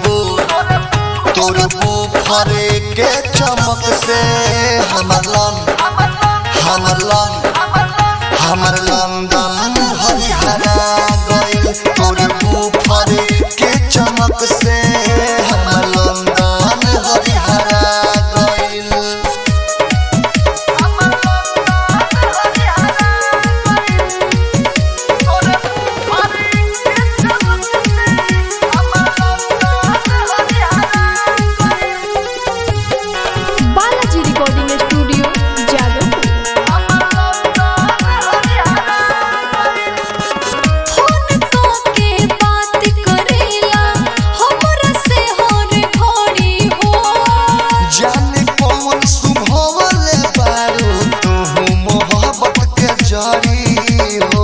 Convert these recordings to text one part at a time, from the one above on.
तोर बुफर के चमक से हमर लंदन हरिहरा गइल। तोर बुफर के चमक से हमर लंदन हरिहरा गइल। Balaji recording studio Jadavpur. Phone के बात करेला हमरा से हर घड़ी हो। जाने कौन सुभवले बारू तू मोहब्बत के जड़ी हो।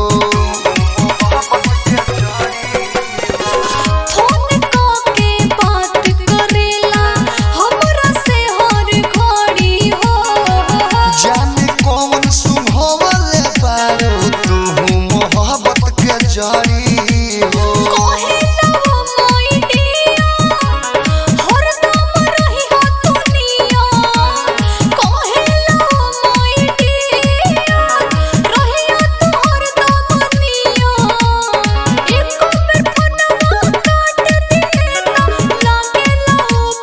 फोन के बात करेला हमरा से हर घड़ी हो। जाने कौन सुभवले बारू तू मोहब्बत के जड़ी हो। कहेला मोई दिया हरदम रही हो दुनिया। कहेला मोई दिया रही हो तू हरदम दुनिया। एक बेर फोनवा काट देना लागेला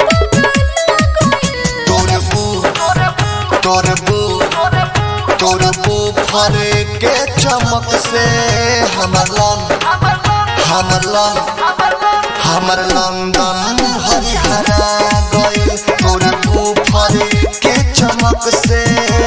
पगल गइल। तोर बुफर के चमक से हमर लंदन हरिहरा गइल। तोर बुफर के चमक से